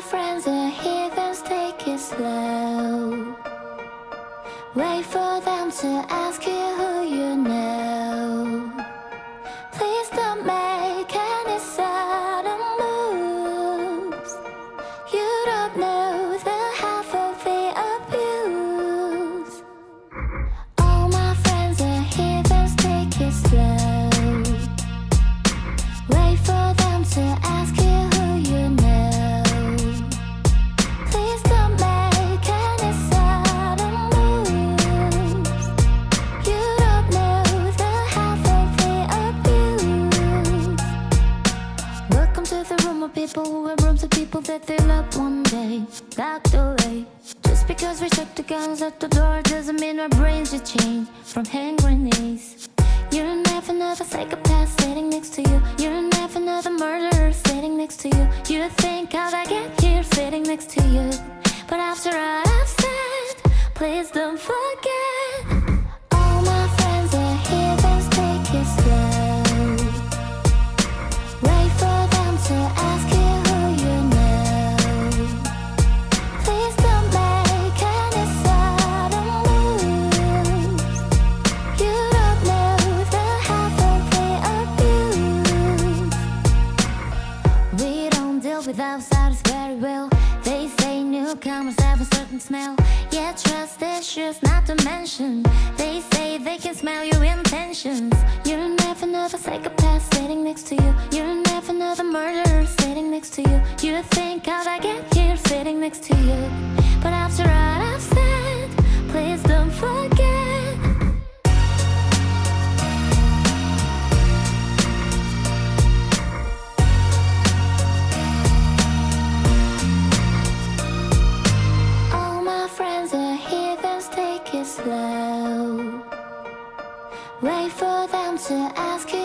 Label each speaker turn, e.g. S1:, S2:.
S1: friends are heathens, take it slow. Wait for them to ask you who you know. Please don't make any sudden moves. You don't know the half of the abuse. All my friends are heathens, take it slow. Wait for them to ask you who you know. Please don't make any sudden moves. You don't know the half of the abuse. Welcome to the room of people who have rooms of people that they love one day locked away. Just because we took the guns at the door doesn't mean our brains should change from hand grenades. You don't have another psychopath sitting next to you. You don't have another murderer sitting next to you. You think how'd I get here sitting next to you? But after all I've said, please don't forget. All my friends are heathens, take it slow. Wait for them to ask you who you know. Please don't make any sudden moves. You don't know the half of the abuse. We don't deal with outsiders very well. They say newcomers have a certain smell. Yeah, trust issues not to mention. They say they can smell your intentions. You don't have another psychopath sitting next to you. You don't have another murderer sitting next to you. You think how'd I get here sitting next to you? But after all I've said, please don't forget. All my friends are heathens, take it slow. Wait for them to ask you